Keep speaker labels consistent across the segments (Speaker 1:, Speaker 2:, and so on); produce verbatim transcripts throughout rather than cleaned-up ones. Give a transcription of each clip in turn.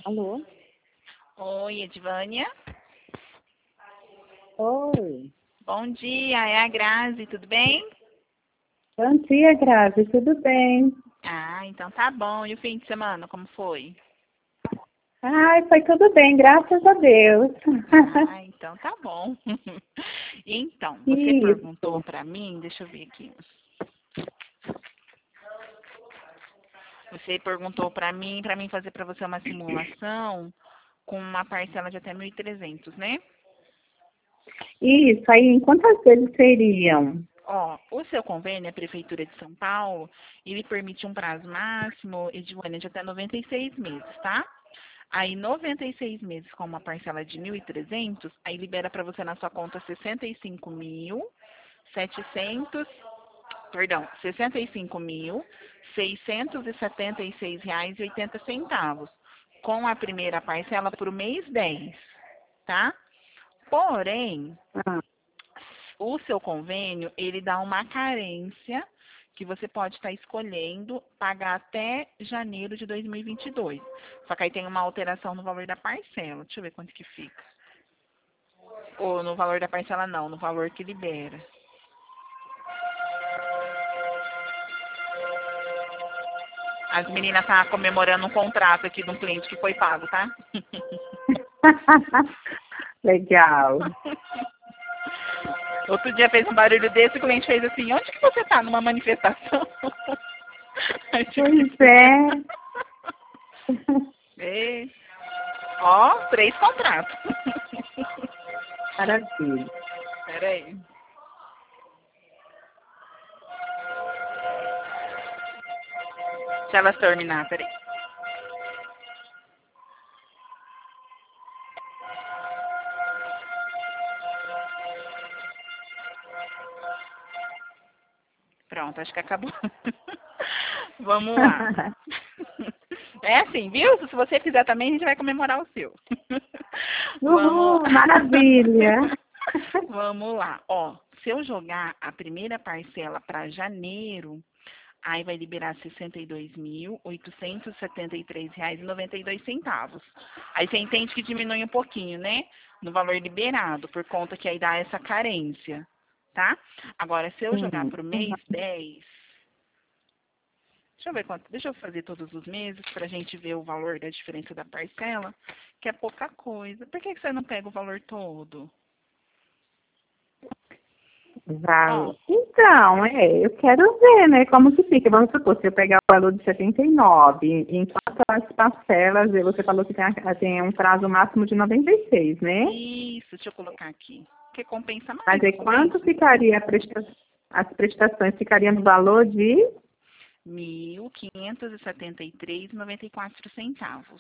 Speaker 1: Alô?
Speaker 2: Oi, Edvânia.
Speaker 1: Oi.
Speaker 2: Bom dia, é a Grazi, tudo bem?
Speaker 1: Bom dia, Grazi. Tudo bem?
Speaker 2: Ah, então tá bom. E o fim de semana, como foi?
Speaker 1: Ai, foi tudo bem, graças a Deus.
Speaker 2: Ah, então tá bom. Então, você perguntou
Speaker 1: Isso.
Speaker 2: pra mim, deixa eu ver aqui. Você perguntou pra mim, pra mim fazer pra você uma simulação com uma parcela de até mil e trezentos, né?
Speaker 1: Isso, aí, em quantas vezes seriam?
Speaker 2: Ó, o seu convênio, a Prefeitura de São Paulo, ele permite um prazo máximo, Edvânia, de até noventa e seis meses, tá? Aí, noventa e seis meses com uma parcela de mil e trezentos, aí libera para você na sua conta sessenta e cinco mil, setecentos, perdão, sessenta e cinco mil, seiscentos e setenta e seis reais e oitenta centavos, com a primeira parcela para o mês dez, tá? Porém,
Speaker 1: Ah,
Speaker 2: o seu convênio, ele dá uma carência que você pode estar escolhendo pagar até janeiro de dois mil e vinte e dois. Só que aí tem uma alteração no valor da parcela. Deixa eu ver quanto que fica. Ou no valor da parcela não, no valor que libera. As meninas tá comemorando um contrato aqui de um cliente que foi pago, tá?
Speaker 1: legal.
Speaker 2: Outro dia fez um barulho desse, o cliente fez assim, onde que você tá? Numa manifestação? Aí tive que...
Speaker 1: Pois é.
Speaker 2: É. Ó, três contratos.
Speaker 1: Maravilha.
Speaker 2: Peraí. Deixa elas terminar, peraí. Pronto, acho que acabou. Vamos lá. É assim, viu? Se você fizer também, a gente vai comemorar o seu. Vamos.
Speaker 1: Uhul, maravilha.
Speaker 2: Vamos lá. Ó, se eu jogar a primeira parcela para janeiro, aí vai liberar sessenta e dois mil, oitocentos e setenta e três reais e noventa e dois centavos. Aí você entende que diminui um pouquinho, né? No valor liberado, por conta que aí dá essa carência, tá? Agora, se eu jogar
Speaker 1: Sim.
Speaker 2: para o mês
Speaker 1: Uhum.
Speaker 2: dez, deixa eu ver quanto, deixa eu fazer todos os meses para a gente ver o valor da diferença da parcela, que é pouca coisa. Por que que você não pega o valor todo? Ó,
Speaker 1: Val- Então, é, eu quero ver, né, como que fica. Vamos supor, se eu pegar o valor de setenta e nove, enquanto as parcelas, você falou que tem, a- tem um prazo máximo de noventa e seis, né?
Speaker 2: isso, deixa eu colocar aqui. Porque compensa
Speaker 1: Mas
Speaker 2: mais, não
Speaker 1: aí quanto
Speaker 2: compensa?
Speaker 1: ficaria a presta- as prestações? Ficaria no valor de...
Speaker 2: Mil quinhentos e setenta e três e noventa e quatro centavos.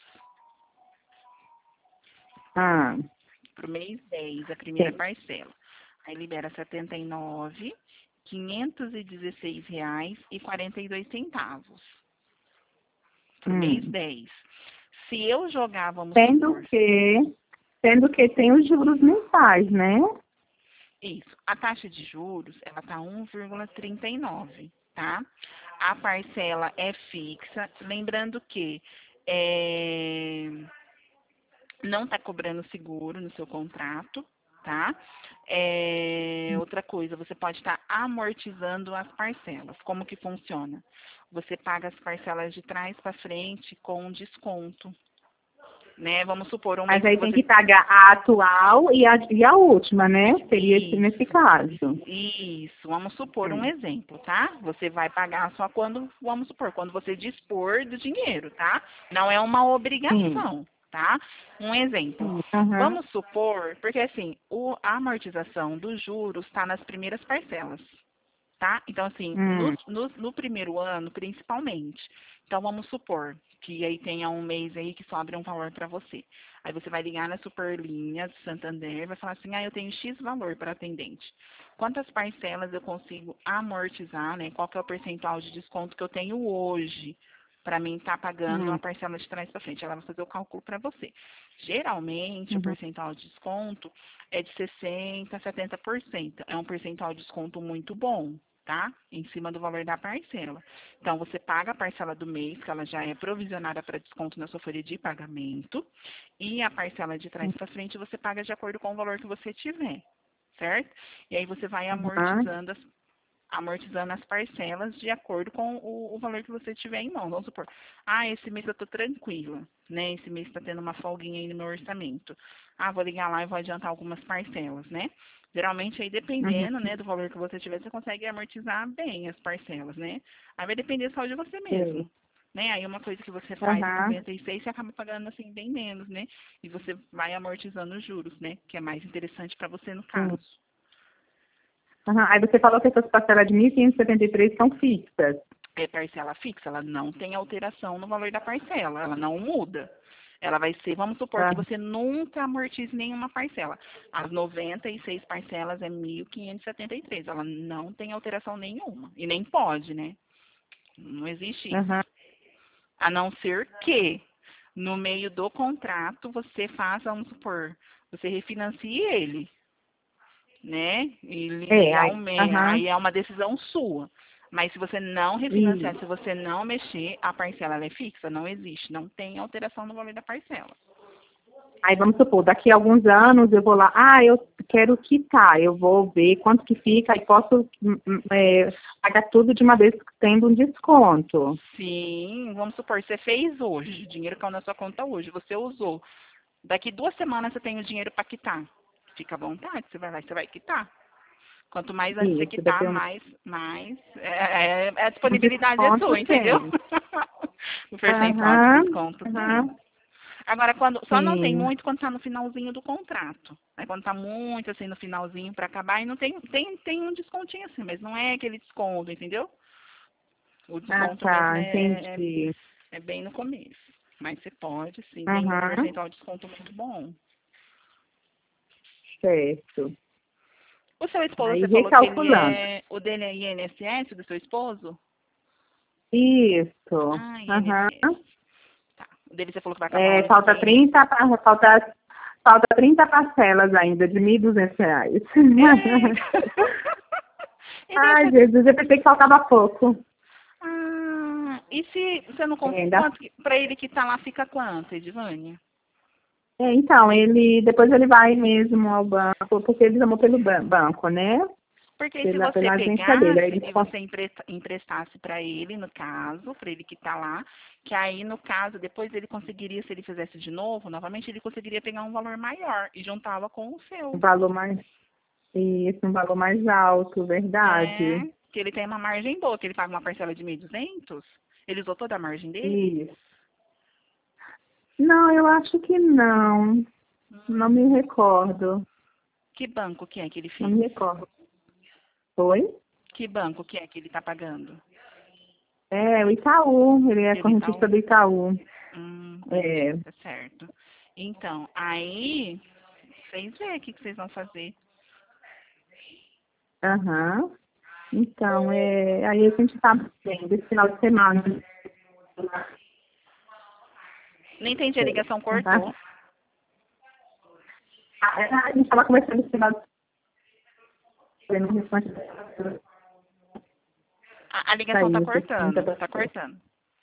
Speaker 1: Ah,
Speaker 2: Para o mês dez, a primeira
Speaker 1: sim.
Speaker 2: parcela. Aí libera setenta e nove, quinhentos e dezesseis reais e quarenta e dois centavos. Para o mês
Speaker 1: Hum.
Speaker 2: dez. Se eu jogar, vamos
Speaker 1: Sendo
Speaker 2: supor,
Speaker 1: que, sendo que tem os juros mensais, né?
Speaker 2: isso, a taxa de juros, ela tá um vírgula trinta e nove, tá? A parcela é fixa, lembrando que é, não está cobrando seguro no seu contrato, tá? É, outra coisa, você pode estar amortizando as parcelas. Como que funciona? Você paga as parcelas de trás para frente com desconto, né? Vamos supor um
Speaker 1: Mas
Speaker 2: mês que
Speaker 1: aí tem
Speaker 2: você
Speaker 1: que pagar a atual e a, e a última, né? Seria esse, nesse
Speaker 2: isso,
Speaker 1: caso.
Speaker 2: isso. Vamos supor um
Speaker 1: Hum.
Speaker 2: exemplo, tá? Você vai pagar só quando, vamos supor, quando você dispor do dinheiro, tá? Não é uma
Speaker 1: Sim.
Speaker 2: obrigação, tá? Um exemplo.
Speaker 1: Sim. Aham.
Speaker 2: Vamos supor, porque assim, o, a amortização dos juros está nas primeiras parcelas, tá? Então, assim, no,
Speaker 1: Hum.
Speaker 2: no, no primeiro ano, principalmente. Então, vamos supor que aí tenha um mês aí que sobra um valor para você. Aí você vai ligar na Superlinha de Santander e vai falar assim, ah, eu tenho X valor para atendente. Quantas parcelas eu consigo amortizar, né? Qual que é o percentual de desconto que eu tenho hoje para mim estar pagando a
Speaker 1: Hum.
Speaker 2: parcela de trás para frente? Ela vai fazer o cálculo para você. Geralmente, o
Speaker 1: Uhum.
Speaker 2: percentual de desconto é de sessenta por cento a setenta por cento. É um percentual de desconto muito bom, tá? Em cima do valor da parcela. Então, você paga a parcela do mês, que ela já é provisionada para desconto na sua folha de pagamento, e a parcela de trás para frente você paga de acordo com o valor que você tiver, certo? E aí você vai
Speaker 1: Aham.
Speaker 2: amortizando as, amortizando as parcelas de acordo com o, o valor que você tiver em mão. Vamos supor, ah, esse mês eu tô tranquila, né? Esse mês está tendo uma folguinha aí no meu orçamento. Ah, vou ligar lá e vou adiantar algumas parcelas, né? Geralmente aí
Speaker 1: Uhum.
Speaker 2: dependendo, né, do valor que você tiver, você consegue amortizar bem as parcelas, né? Aí vai depender só de você
Speaker 1: Sei.
Speaker 2: mesmo. Né? Aí uma coisa que você faz em
Speaker 1: Aham.
Speaker 2: noventa e seis, você acaba pagando assim bem menos, né? E você vai amortizando os juros, né? Que é mais interessante para você no
Speaker 1: Sim.
Speaker 2: caso.
Speaker 1: Aham. Aí você falou que essas parcelas de mil quinhentos e setenta e três são fixas.
Speaker 2: É parcela fixa, ela não tem alteração no valor da parcela, ela não muda. Ela vai ser, vamos supor que
Speaker 1: Ah,
Speaker 2: você nunca amortize nenhuma parcela. As noventa e seis parcelas é mil quinhentos e setenta e três. Ela não tem alteração nenhuma. E nem pode, né? Não existe isso.
Speaker 1: aham.
Speaker 2: A não ser que, no meio do contrato, você faça, vamos supor, você refinancie ele, né? Ele,
Speaker 1: É,
Speaker 2: ele
Speaker 1: aí,
Speaker 2: aumenta,
Speaker 1: aham.
Speaker 2: aí é uma decisão sua. Mas se você não refinanciar,
Speaker 1: Isso.
Speaker 2: se você não mexer, a parcela ela é fixa, não existe, não tem alteração no valor da parcela.
Speaker 1: Aí vamos supor, daqui a alguns anos eu vou lá, ah, eu quero quitar, eu vou ver quanto que fica e posso hum, hum, é, pagar tudo de uma vez tendo um desconto.
Speaker 2: Sim, vamos supor, você fez hoje, o dinheiro caiu na sua conta hoje, você usou. Daqui duas semanas você tem o dinheiro para quitar. Fica à vontade, você vai lá e você vai quitar. Quanto mais antes você
Speaker 1: Isso,
Speaker 2: quitar,
Speaker 1: depende.
Speaker 2: mais, mais é, é- a
Speaker 1: O
Speaker 2: disponibilidade é
Speaker 1: desconto
Speaker 2: sua, entendeu?
Speaker 1: tem.
Speaker 2: O percentual de
Speaker 1: Aham,
Speaker 2: desconto tem.
Speaker 1: aham,
Speaker 2: Agora, quando só não tem
Speaker 1: sim.
Speaker 2: muito quando está no finalzinho do contrato. Né? Quando está muito assim no finalzinho para acabar, e não tem, tem, tem um descontinho assim, mas não é aquele desconto, entendeu? O
Speaker 1: Ah,
Speaker 2: desconto mesmo
Speaker 1: tá,
Speaker 2: é, é,
Speaker 1: entendi.
Speaker 2: é bem no começo. Mas você pode, sim, tem um
Speaker 1: Aham,
Speaker 2: percentual de desconto muito bom.
Speaker 1: certo.
Speaker 2: O seu esposo,
Speaker 1: Aí
Speaker 2: você falou que ele
Speaker 1: recalculando.
Speaker 2: é. O dele é I N S S, do seu esposo?
Speaker 1: Isso.
Speaker 2: Ah,
Speaker 1: Aham.
Speaker 2: I N S S. Tá. O dele você falou que vai acabar o
Speaker 1: É,
Speaker 2: ano que
Speaker 1: falta
Speaker 2: vem, né?
Speaker 1: trinta pa- falta, falta trinta parcelas ainda de mil e duzentos reais.
Speaker 2: Ei! E daí
Speaker 1: Ai,
Speaker 2: você.
Speaker 1: Jesus, eu pensei que faltava pouco.
Speaker 2: Ah, e se você não
Speaker 1: É,
Speaker 2: consegue.
Speaker 1: ainda
Speaker 2: Quanto que, pra ele que tá lá fica quanto, Edivânia?
Speaker 1: É, então, ele depois ele vai mesmo ao banco, porque ele chamou pelo ban- banco, né?
Speaker 2: Porque se
Speaker 1: Pela,
Speaker 2: você
Speaker 1: pela agência dele. Aí
Speaker 2: pegasse
Speaker 1: ele
Speaker 2: e
Speaker 1: cons-
Speaker 2: você empresta- emprestasse para ele, no caso, para ele que tá lá, que aí, no caso, depois ele conseguiria, se ele fizesse de novo, novamente, ele conseguiria pegar um valor maior e juntava com o
Speaker 1: um
Speaker 2: seu.
Speaker 1: valor mais, isso, um valor mais alto,
Speaker 2: É,
Speaker 1: verdade.
Speaker 2: que ele tem uma margem boa, que ele paga uma parcela de mil e duzentos. Ele usou toda a margem dele?
Speaker 1: Isso. Não, eu acho que não. Não me
Speaker 2: Hum,
Speaker 1: recordo.
Speaker 2: que banco que é que ele
Speaker 1: Não
Speaker 2: fez?
Speaker 1: me recordo. Foi?
Speaker 2: Que banco que é que ele tá pagando?
Speaker 1: É, o Itaú. Ele é
Speaker 2: Pelo
Speaker 1: correntista
Speaker 2: Itaú?
Speaker 1: do Itaú.
Speaker 2: Hum, entendi,
Speaker 1: É.
Speaker 2: tá certo. Então, aí, vocês veem o que que vocês vão fazer.
Speaker 1: Aham. Então, é, aí a gente tá bem, desse final de semana.
Speaker 2: Não entendi, a ligação
Speaker 1: Tá?
Speaker 2: cortou.
Speaker 1: A gente estava conversando esse final de semana, não responde
Speaker 2: A, a ligação tá
Speaker 1: sair esses trinta
Speaker 2: cortando, tá
Speaker 1: processos.
Speaker 2: cortando.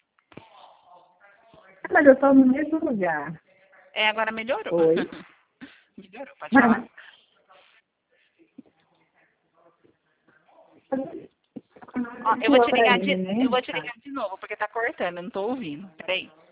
Speaker 1: Mas eu estou no mesmo lugar.
Speaker 2: É, agora melhorou.
Speaker 1: Oi.
Speaker 2: Melhorou, pode falar. Ó, eu vou te
Speaker 1: Pra
Speaker 2: ligar
Speaker 1: ele,
Speaker 2: de, eu
Speaker 1: né?
Speaker 2: vou te ligar de novo, porque tá cortando, eu não tô ouvindo. Peraí.